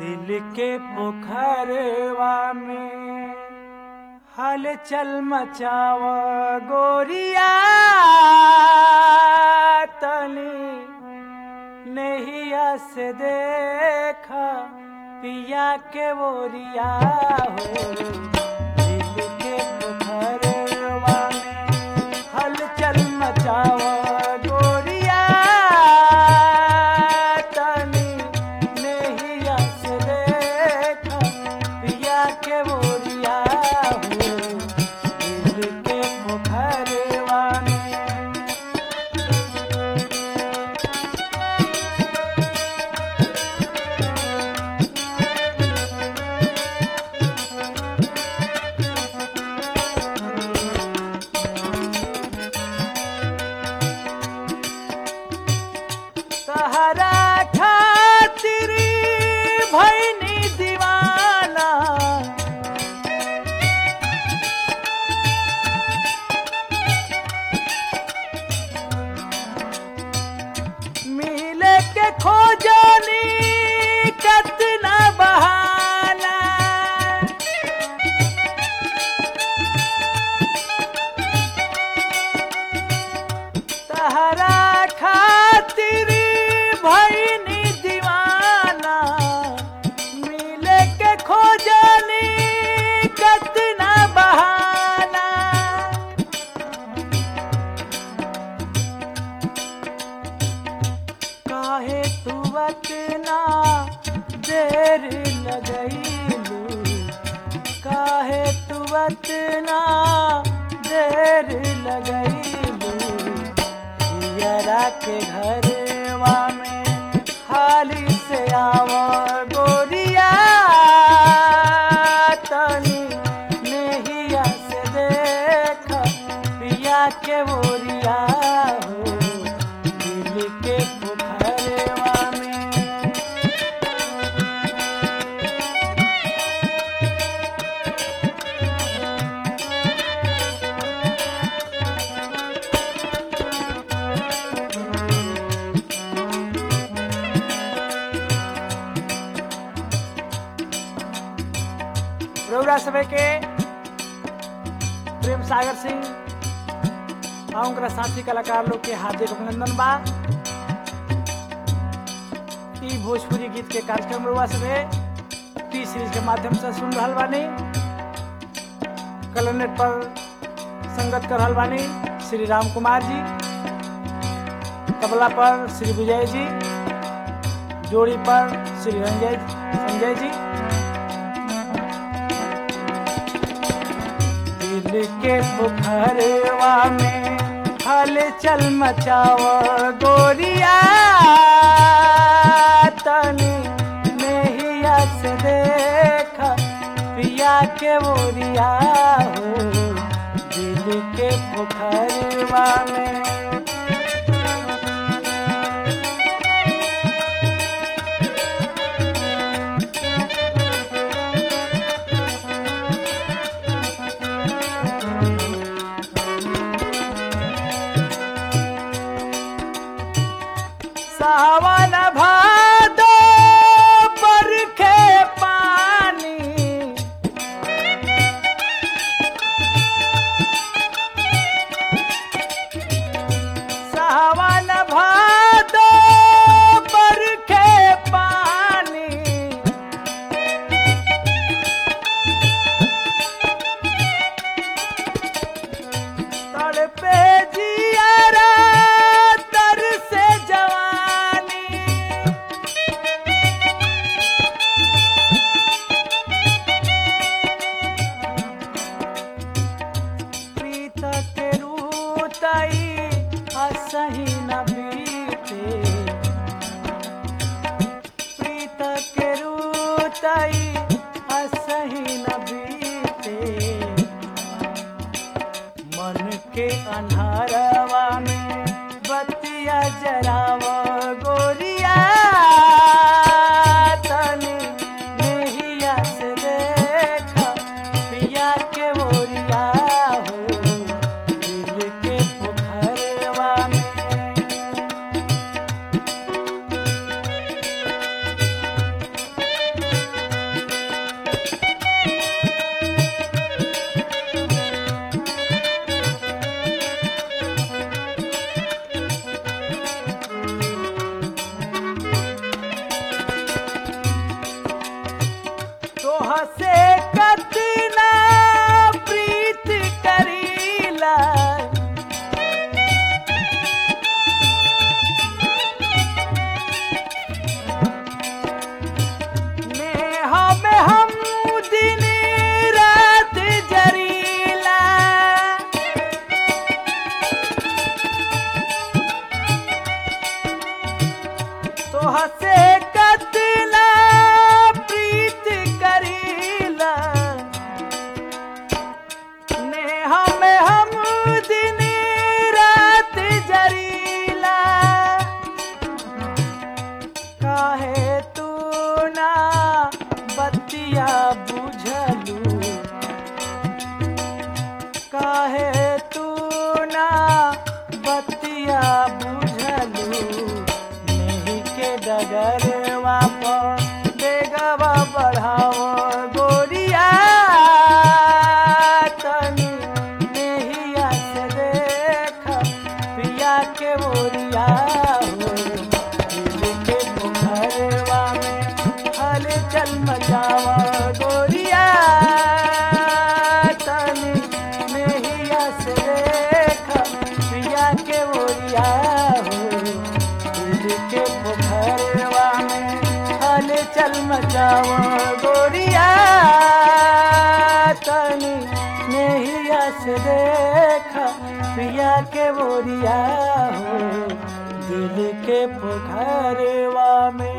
दिल के पोखरवा में हलचल मचाव गोरिया तनी नैया से देखा पिया के बोरिया हो। दिल के पोखरवा में हलचल मचाव गोरिया तनी नैया से देखा पिया के बोरिया हो। दिल के पोखरवा में तहरा खातिर भइनी दीवाना मिले के खोजनी कितना बहाना तहरा खातिर भइनी दीवाना मिले के खोजनी कितना बहाना काहे तू इतना देर लगैलू काहे तू इतना देर लगैलू यरा के घरवा में हाली से आव गोरिया तनी नैया से देखा पिया के बोरिया हो। दिल के पोखरवा में रउरा सभे के प्रेम सागर सिंह और उनका साथी कलाकार लोग के हार्दिक अभिनंदन बा। ई भोजपुरी गीत के कार्यक्रम रउरा सभे टी सीरीज के माध्यम से सुन रहल बानी। कलरनेट पर संगत कर रहल बानी श्री राम कुमार जी, तबला पर श्री विजय जी, जोड़ी पर श्री संजय जी। दिल के पोखरवा में हलचल मचाव गोरिया तनी नैया से देखा पिया के बोरिया हो। दिल के पोखरवा में सावन भादो बरखे पानी सावन भादो बरखे पानी तड़पे जियारा तर से जवानी हसे कतना प्रीत करीला नेह में हम दिन रात जरीला काहे तू ना बतिया बुझलू काहे तू ना बतिया बुझलू नहीं के डगरवा पर बेगवा बढ़ाओ गोरिया तनी नहिया से देख पिया के बोरिया हो दिल के पोखरवा में हलचल मचावा गोरिया तनी नहिया से देख पिया के बोरिया हो दिल के पोखरवा में हलचल मचावा गोरिया तनी नहिया से देख पिया के बोरिया हो दिल के पोखरवा में